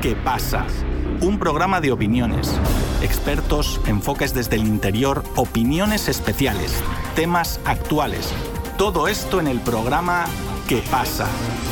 ¿Qué pasa? Un programa de opiniones, expertos, enfoques desde el interior, opiniones especiales, temas actuales. Todo esto en el programa ¿Qué pasa?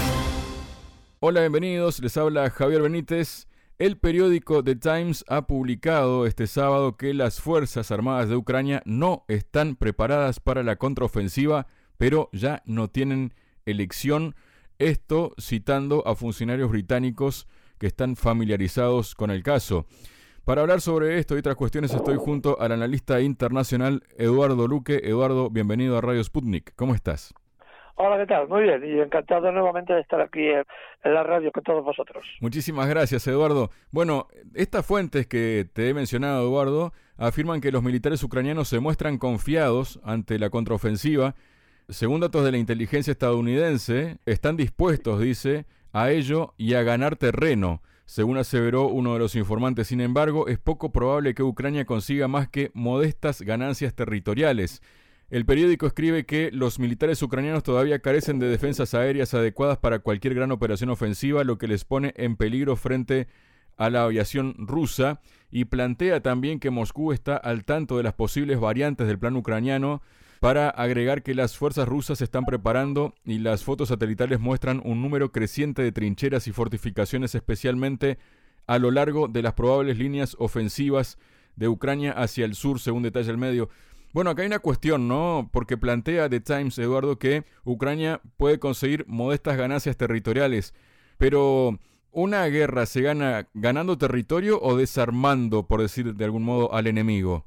Hola, bienvenidos. Les habla Javier Benítez. El periódico The Times ha publicado este sábado que las Fuerzas Armadas de Ucrania no están preparadas para la contraofensiva, pero ya no tienen elección. Esto citando a funcionarios británicos que están familiarizados con el caso. Para hablar sobre esto y otras cuestiones estoy junto al analista internacional Eduardo Luque. Eduardo, bienvenido a Radio Sputnik. ¿Cómo estás? Hola, ¿qué tal? Muy bien, y encantado nuevamente de estar aquí en la radio con todos vosotros. Muchísimas gracias, Eduardo. Bueno, estas fuentes que te he mencionado, Eduardo, afirman que los militares ucranianos se muestran confiados ante la contraofensiva. Según datos de la inteligencia estadounidense, están dispuestos, dice, a ello y a ganar terreno, según aseveró uno de los informantes. Sin embargo, es poco probable que Ucrania consiga más que modestas ganancias territoriales. El periódico escribe que los militares ucranianos todavía carecen de defensas aéreas adecuadas para cualquier gran operación ofensiva, lo que les pone en peligro frente a la aviación rusa, y plantea también que Moscú está al tanto de las posibles variantes del plan ucraniano, para agregar que las fuerzas rusas se están preparando y las fotos satelitales muestran un número creciente de trincheras y fortificaciones, especialmente a lo largo de las probables líneas ofensivas de Ucrania hacia el sur, según detalla el medio. Bueno, acá hay una cuestión, ¿no? Porque plantea The Times, Eduardo, que Ucrania puede conseguir modestas ganancias territoriales, pero ¿una guerra se gana ganando territorio o desarmando, por decir de algún modo, al enemigo?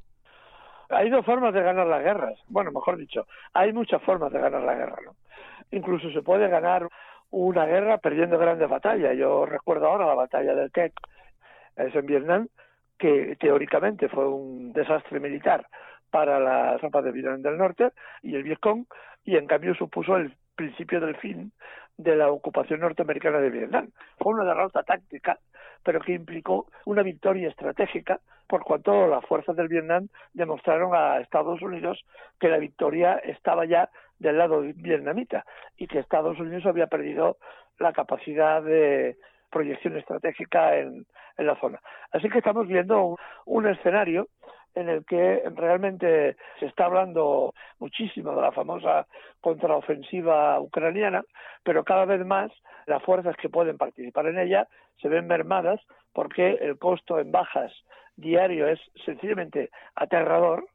Hay dos formas de ganar las guerras. Bueno, mejor dicho, hay muchas formas de ganar la guerra, ¿no? Incluso se puede ganar una guerra perdiendo grandes batallas. Yo recuerdo ahora la batalla del Tet, es en Vietnam, que teóricamente fue un desastre militar para las tropas de Vietnam del Norte y el Vietcong, y en cambio supuso el principio del fin de la ocupación norteamericana de Vietnam. Fue una derrota táctica, pero que implicó una victoria estratégica, por cuanto las fuerzas del Vietnam demostraron a Estados Unidos que la victoria estaba ya del lado vietnamita y que Estados Unidos había perdido la capacidad de proyección estratégica en la zona. Así que estamos viendo un escenario en el que realmente se está hablando muchísimo de la famosa contraofensiva ucraniana, pero cada vez más las fuerzas que pueden participar en ella se ven mermadas porque el costo en bajas diario es sencillamente aterrador,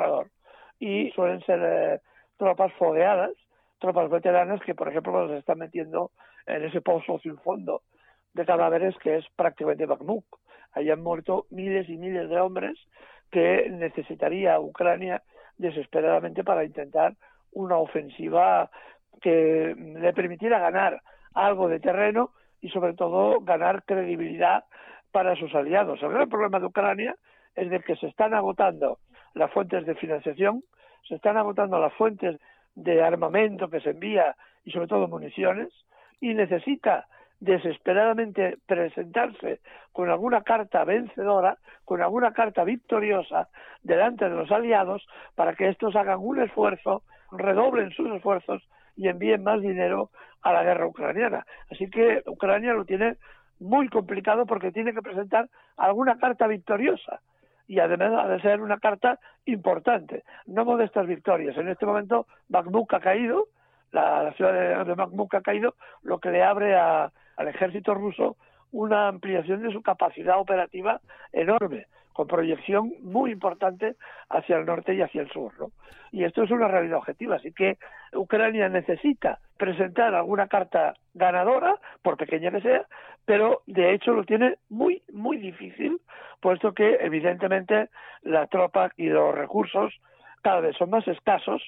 y suelen ser tropas fogueadas, tropas veteranas que, por ejemplo, se están metiendo en ese pozo sin fondo de cadáveres que es prácticamente Bakhmut. Ahí han muerto miles y miles de hombres que necesitaría Ucrania desesperadamente para intentar una ofensiva que le permitiera ganar algo de terreno y sobre todo ganar credibilidad para sus aliados. El gran problema de Ucrania es de que se están agotando las fuentes de financiación, se están agotando las fuentes de armamento que se envía y sobre todo municiones, y necesita desesperadamente presentarse con alguna carta vencedora, con alguna carta victoriosa delante de los aliados para que estos hagan un esfuerzo, redoblen sus esfuerzos y envíen más dinero a la guerra ucraniana. Así que Ucrania lo tiene muy complicado porque tiene que presentar alguna carta victoriosa y además ha de ser una carta importante, no modestas victorias. En este momento Bakhmut ha caído, la ciudad de Bakhmut ha caído, lo que le abre al ejército ruso una ampliación de su capacidad operativa enorme, con proyección muy importante hacia el norte y hacia el sur, ¿no? Y esto es una realidad objetiva, así que Ucrania necesita presentar alguna carta ganadora, por pequeña que sea, pero de hecho lo tiene muy, muy difícil, puesto que evidentemente la tropa y los recursos cada vez son más escasos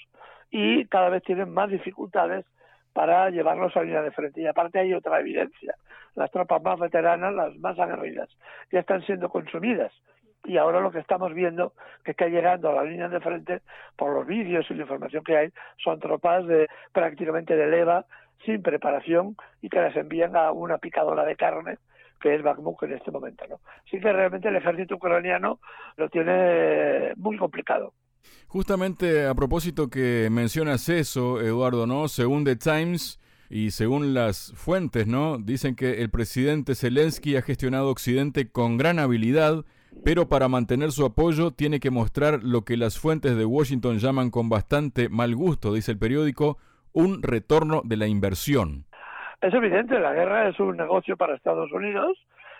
y cada vez tienen más dificultades para llevarlos a línea de frente. Y aparte hay otra evidencia: las tropas más veteranas, las más aguerridas, ya están siendo consumidas. Y ahora lo que estamos viendo que está llegando a la línea de frente, por los vídeos y la información que hay, son tropas prácticamente de leva, sin preparación, y que las envían a una picadora de carne, que es Bakhmut en este momento, ¿no? Así que realmente el ejército ucraniano lo tiene muy complicado. Justamente a propósito que mencionas eso, Eduardo, ¿no? Según The Times, Y según las fuentes, ¿no?, dicen que el presidente Zelensky ha gestionado Occidente con gran habilidad, pero para mantener su apoyo tiene que mostrar lo que las fuentes de Washington llaman con bastante mal gusto, dice el periódico, un retorno de la inversión. Es evidente, la guerra es un negocio para Estados Unidos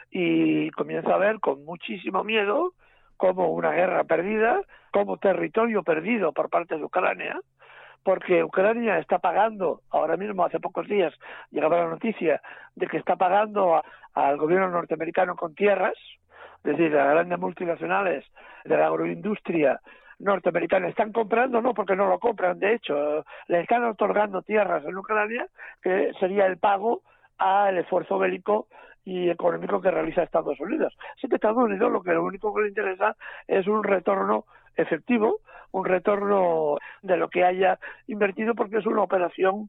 y comienza a ver con muchísimo miedo como una guerra perdida, como territorio perdido por parte de Ucrania, porque Ucrania está pagando, ahora mismo hace pocos días llegaba la noticia de que está pagando al gobierno norteamericano con tierras, es decir, las grandes multinacionales de la agroindustria norteamericana están comprando, no porque no lo compran, de hecho, le están otorgando tierras en Ucrania, que sería el pago al esfuerzo bélico y económico que realiza Estados Unidos. Así que Estados Unidos lo único que le interesa es un retorno efectivo, un retorno de lo que haya invertido, porque es una operación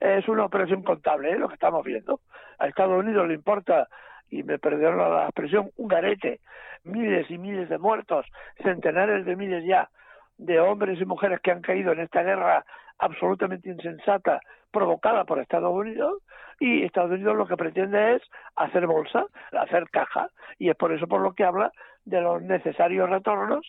contable, lo que estamos viendo. A Estados Unidos le importa, y me perdieron la expresión, un garete, miles y miles de muertos, centenares de miles ya de hombres y mujeres que han caído en esta guerra absolutamente insensata provocada por Estados Unidos, y Estados Unidos lo que pretende es hacer bolsa, hacer caja, y es por eso por lo que habla de los necesarios retornos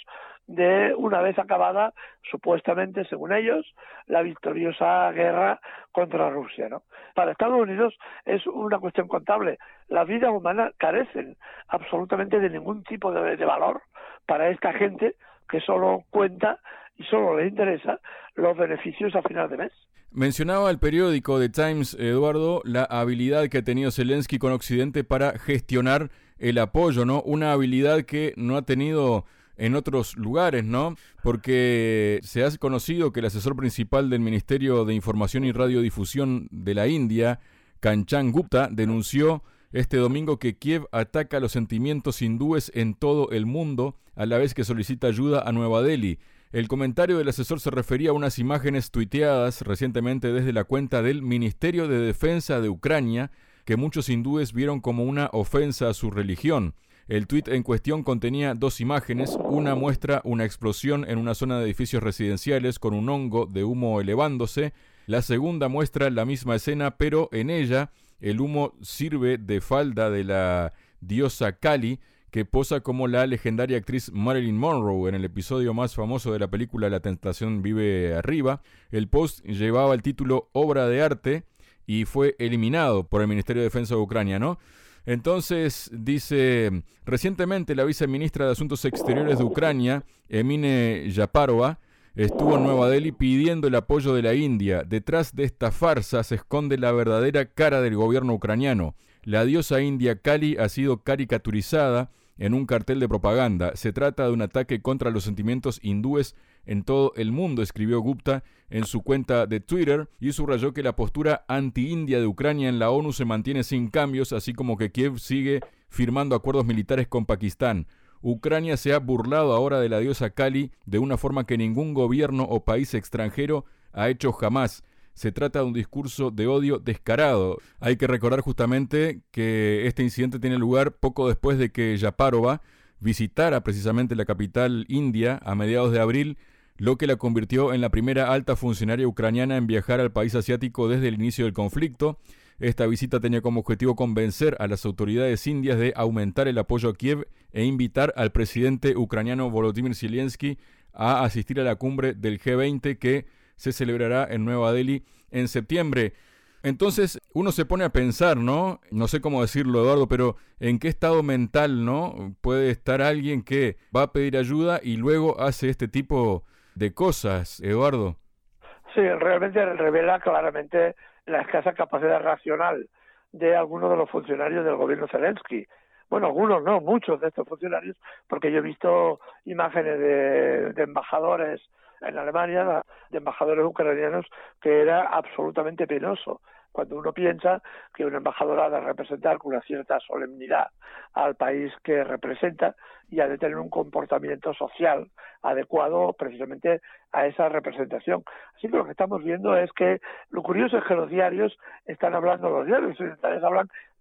de una vez acabada, supuestamente, según ellos, la victoriosa guerra contra Rusia, ¿no? Para Estados Unidos es una cuestión contable. Las vidas humanas carecen absolutamente de ningún tipo de valor para esta gente que solo cuenta y solo le interesa los beneficios a final de mes. Mencionaba el periódico The Times, Eduardo, la habilidad que ha tenido Zelensky con Occidente para gestionar el apoyo, ¿no? Una habilidad que no ha tenido en otros lugares, ¿no? Porque se ha conocido que el asesor principal del Ministerio de Información y Radiodifusión de la India, Kanchan Gupta, denunció este domingo que Kiev ataca los sentimientos hindúes en todo el mundo, a la vez que solicita ayuda a Nueva Delhi. El comentario del asesor se refería a unas imágenes tuiteadas recientemente desde la cuenta del Ministerio de Defensa de Ucrania, que muchos hindúes vieron como una ofensa a su religión. El tuit en cuestión contenía dos imágenes. Una muestra una explosión en una zona de edificios residenciales con un hongo de humo elevándose. La segunda muestra la misma escena, pero en ella el humo sirve de falda de la diosa Kali, que posa como la legendaria actriz Marilyn Monroe en el episodio más famoso de la película La tentación vive arriba. El post llevaba el título Obra de arte y fue eliminado por el Ministerio de Defensa de Ucrania, ¿no? Entonces, dice, recientemente la viceministra de Asuntos Exteriores de Ucrania, Emine Yaparova, estuvo en Nueva Delhi pidiendo el apoyo de la India. Detrás de esta farsa se esconde la verdadera cara del gobierno ucraniano. La diosa india Kali ha sido caricaturizada en un cartel de propaganda. Se trata de un ataque contra los sentimientos hindúes en todo el mundo, escribió Gupta en su cuenta de Twitter, y subrayó que la postura anti-india de Ucrania en la ONU se mantiene sin cambios, así como que Kiev sigue firmando acuerdos militares con Pakistán. Ucrania se ha burlado ahora de la diosa Kali de una forma que ningún gobierno o país extranjero ha hecho jamás. Se trata de un discurso de odio descarado. Hay que recordar justamente que este incidente tiene lugar poco después de que Yaparova visitara precisamente la capital india a mediados de abril, lo que la convirtió en la primera alta funcionaria ucraniana en viajar al país asiático desde el inicio del conflicto. Esta visita tenía como objetivo convencer a las autoridades indias de aumentar el apoyo a Kiev e invitar al presidente ucraniano Volodymyr Zelensky a asistir a la cumbre del G20 que se celebrará en Nueva Delhi en septiembre. Entonces uno se pone a pensar, ¿no? No sé cómo decirlo, Eduardo, pero ¿en qué estado mental, no, puede estar alguien que va a pedir ayuda y luego hace este tipo de cosas, Eduardo? Sí, realmente revela claramente la escasa capacidad racional de algunos de los funcionarios del gobierno Zelensky. Bueno, algunos no, muchos de estos funcionarios, porque yo he visto imágenes de embajadores en Alemania, de embajadores ucranianos, que era absolutamente penoso. Cuando uno piensa que una embajadora ha de representar con una cierta solemnidad al país que representa y ha de tener un comportamiento social adecuado precisamente a esa representación. Así que lo que estamos viendo es que lo curioso es que los diarios están hablando, los diarios occidentales hablan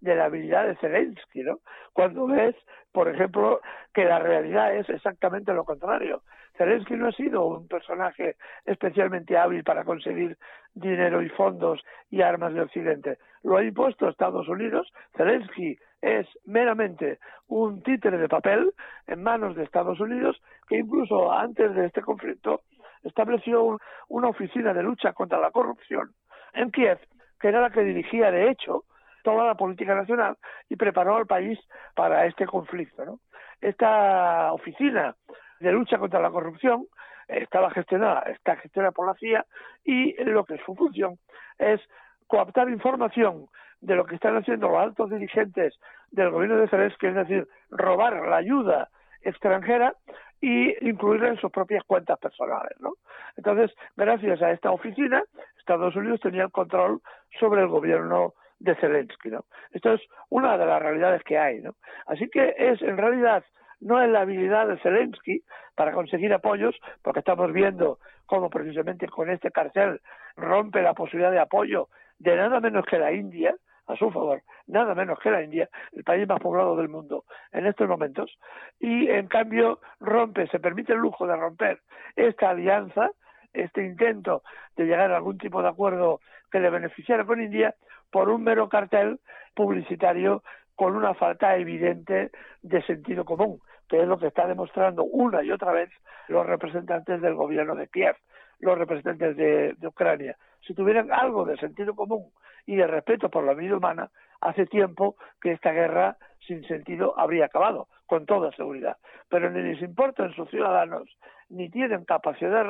de la habilidad de Zelensky, ¿no? Cuando ves, por ejemplo, que la realidad es exactamente lo contrario. Zelensky no ha sido un personaje especialmente hábil para conseguir dinero y fondos y armas de Occidente. Lo ha impuesto Estados Unidos. Zelensky es meramente un títere de papel en manos de Estados Unidos, que incluso antes de este conflicto estableció una oficina de lucha contra la corrupción en Kiev, que era la que dirigía, de hecho, toda la política nacional y preparó al país para este conflicto, ¿no? Esta oficina de lucha contra la corrupción está gestionada por la CIA, y lo que es su función es coaptar información de lo que están haciendo los altos dirigentes del gobierno de Zelensky, es decir, robar la ayuda extranjera y incluirla en sus propias cuentas personales, ¿no? Entonces, gracias a esta oficina, Estados Unidos tenía el control sobre el gobierno de Zelensky, ¿no? Esto es una de las realidades que hay, ¿no? Así que en realidad no es la habilidad de Zelensky para conseguir apoyos, porque estamos viendo cómo precisamente con este cartel rompe la posibilidad de apoyo de nada menos que la India a su favor, nada menos que la India, el país más poblado del mundo en estos momentos, y en cambio se permite el lujo de romper esta alianza, este intento de llegar a algún tipo de acuerdo que le beneficiara con India, por un mero cartel publicitario con una falta evidente de sentido común, que es lo que está demostrando una y otra vez los representantes del gobierno de Kiev, los representantes de Ucrania. Si tuvieran algo de sentido común y de respeto por la vida humana, hace tiempo que esta guerra sin sentido habría acabado, con toda seguridad. Pero ni les importan sus ciudadanos, ni tienen capacidad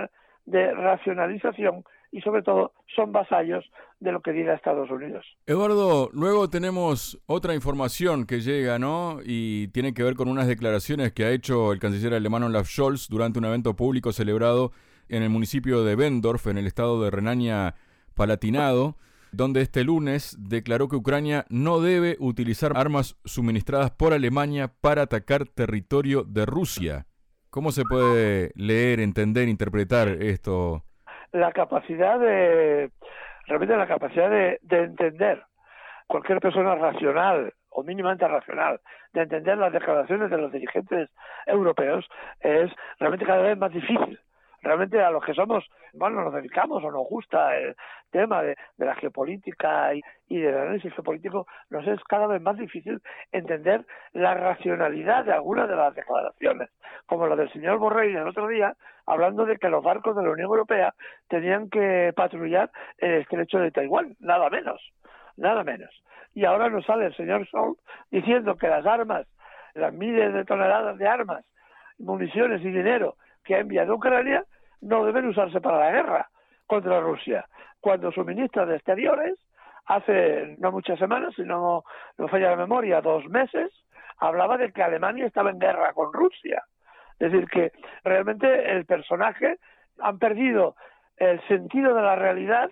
de racionalización, y sobre todo son vasallos de lo que diga Estados Unidos. Eduardo, luego tenemos otra información que llega, ¿no? Y tiene que ver con unas declaraciones que ha hecho el canciller alemán Olaf Scholz durante un evento público celebrado en el municipio de Bendorf, en el estado de Renania-Palatinado, donde este lunes declaró que Ucrania no debe utilizar armas suministradas por Alemania para atacar territorio de Rusia. ¿Cómo se puede leer, entender, interpretar esto? Realmente la capacidad de entender, cualquier persona racional o mínimamente racional, de entender las declaraciones de los dirigentes europeos, es realmente cada vez más difícil. Realmente a los que nos dedicamos o nos gusta el tema de la geopolítica y del análisis geopolítico, nos es cada vez más difícil entender la racionalidad de algunas de las declaraciones, como la del señor Borrell el otro día, hablando de que los barcos de la Unión Europea tenían que patrullar el estrecho de Taiwán, nada menos. Y ahora nos sale el señor Scholz diciendo que las armas, las miles de toneladas de armas, municiones y dinero que ha enviado Ucrania no deben usarse para la guerra contra Rusia, cuando su ministra de Exteriores, hace no muchas semanas, si no falla la memoria, 2 meses, hablaba de que Alemania estaba en guerra con Rusia. Es decir, que realmente el personaje han perdido el sentido de la realidad,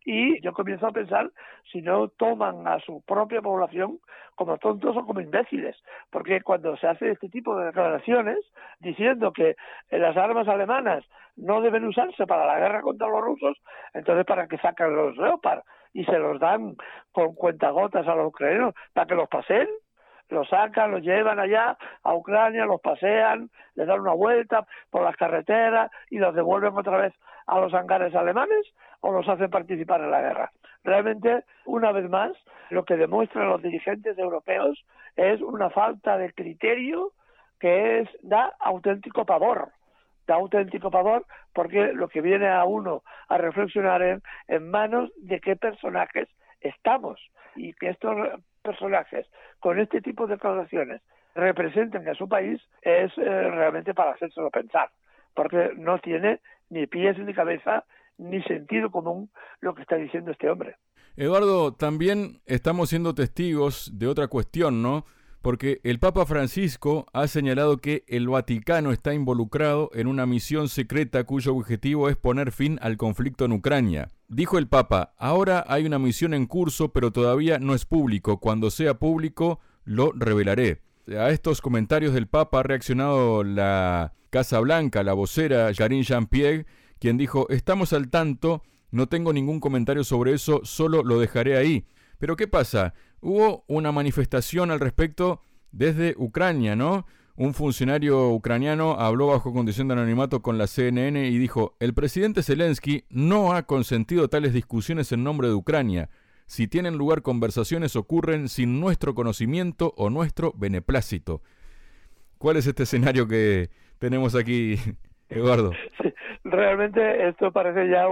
y yo comienzo a pensar si no toman a su propia población como tontos o como imbéciles, porque cuando se hace este tipo de declaraciones diciendo que las armas alemanas no deben usarse para la guerra contra los rusos, entonces ¿para qué sacan los Leopard y se los dan con cuentagotas a los ucranianos? ¿Para que los paseen? Los sacan, los llevan allá a Ucrania, los pasean, les dan una vuelta por las carreteras y los devuelven otra vez a los hangares alemanes, o los hacen participar en la guerra. Realmente, una vez más, lo que demuestran los dirigentes europeos es una falta de criterio que da auténtico pavor. Da auténtico pavor porque lo que viene a uno a reflexionar en manos de qué personajes estamos, y que estos personajes con este tipo de declaraciones representen a su país es realmente para hacérselo pensar, porque no tiene ni pies ni cabeza ni sentido común lo que está diciendo este hombre. Eduardo, también estamos siendo testigos de otra cuestión, ¿no? Porque el Papa Francisco ha señalado que el Vaticano está involucrado en una misión secreta cuyo objetivo es poner fin al conflicto en Ucrania. Dijo el Papa: ahora hay una misión en curso, pero todavía no es público. Cuando sea público, lo revelaré. A estos comentarios del Papa ha reaccionado la Casa Blanca, la vocera Karine Jean-Pierre, quien dijo: estamos al tanto, no tengo ningún comentario sobre eso, solo lo dejaré ahí. Pero ¿qué pasa? Hubo una manifestación al respecto desde Ucrania, ¿no? Un funcionario ucraniano habló bajo condición de anonimato con la CNN y dijo: el presidente Zelensky no ha consentido tales discusiones en nombre de Ucrania. Si tienen lugar conversaciones, ocurren sin nuestro conocimiento o nuestro beneplácito. ¿Cuál es este escenario que tenemos aquí, Eduardo? Sí, realmente esto parece ya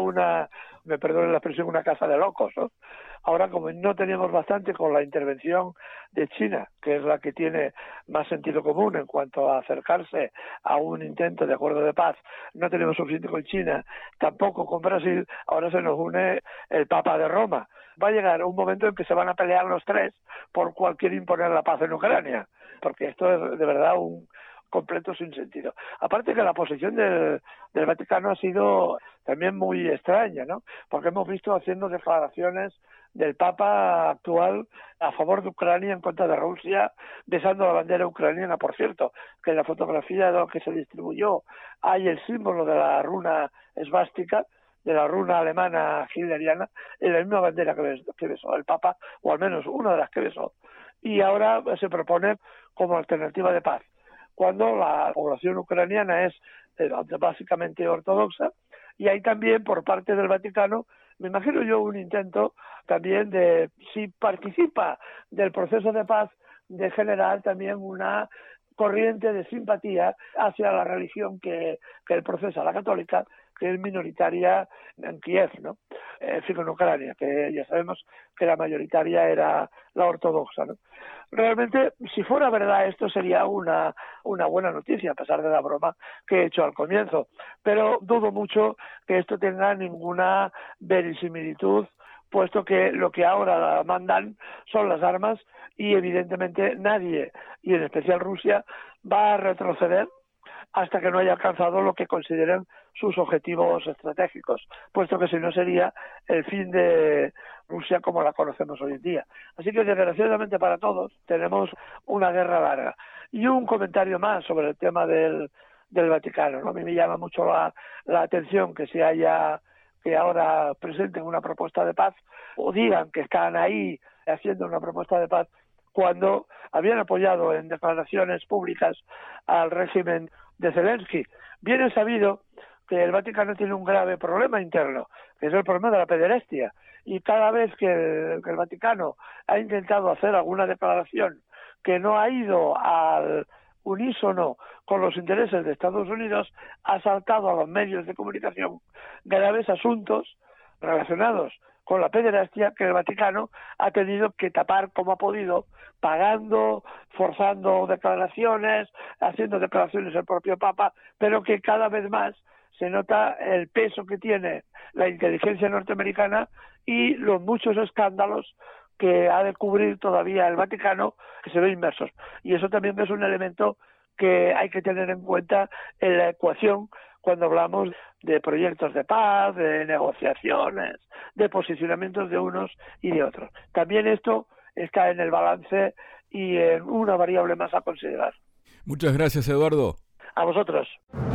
me perdonen la expresión, una casa de locos, ¿no? Ahora, como no teníamos bastante con la intervención de China, que es la que tiene más sentido común en cuanto a acercarse a un intento de acuerdo de paz, no tenemos suficiente con China, tampoco con Brasil, ahora se nos une el Papa de Roma. Va a llegar un momento en que se van a pelear los tres por cualquier imponer la paz en Ucrania, porque esto es de verdad un completo sinsentido. Aparte que la posición del Vaticano ha sido también muy extraña, ¿no? Porque hemos visto haciendo declaraciones del Papa actual a favor de Ucrania, en contra de Rusia, besando la bandera ucraniana. Por cierto, que en la fotografía de lo que se distribuyó hay el símbolo de la runa esvástica, de la runa alemana hitleriana, en la misma bandera que besó el Papa, o al menos una de las que besó. Y ahora se propone como alternativa de paz, cuando la población ucraniana es básicamente ortodoxa, y hay también por parte del Vaticano, me imagino yo, un intento también de, si participa del proceso de paz, de generar también una corriente de simpatía hacia la religión que él profesa, la católica, que es minoritaria en Kiev, ¿no? En Ucrania, que ya sabemos que la mayoritaria era la ortodoxa, ¿no? Realmente, si fuera verdad, esto sería una buena noticia, a pesar de la broma que he hecho al comienzo, pero dudo mucho que esto tenga ninguna verisimilitud, puesto que lo que ahora mandan son las armas y evidentemente nadie, y en especial Rusia, va a retroceder hasta que no haya alcanzado lo que consideren sus objetivos estratégicos, puesto que si no sería el fin de Rusia como la conocemos hoy en día. Así que desgraciadamente para todos tenemos una guerra larga. Y un comentario más sobre el tema del Vaticano, ¿no? A mí me llama mucho la atención que ahora presenten una propuesta de paz o digan que están ahí haciendo una propuesta de paz cuando habían apoyado en declaraciones públicas al régimen de Zelensky. Bien es sabido que el Vaticano tiene un grave problema interno, que es el problema de la pederastia, y cada vez que el Vaticano ha intentado hacer alguna declaración que no ha ido al unísono con los intereses de Estados Unidos, ha saltado a los medios de comunicación graves asuntos relacionados con la pederastia que el Vaticano ha tenido que tapar como ha podido, pagando, forzando declaraciones, haciendo declaraciones el propio Papa, pero que cada vez más se nota el peso que tiene la inteligencia norteamericana y los muchos escándalos que ha de cubrir todavía el Vaticano, que se ven inmersos. Y eso también es un elemento que hay que tener en cuenta en la ecuación cuando hablamos de proyectos de paz, de negociaciones, de posicionamientos de unos y de otros. También esto está en el balance y en una variable más a considerar. Muchas gracias, Eduardo. A vosotros.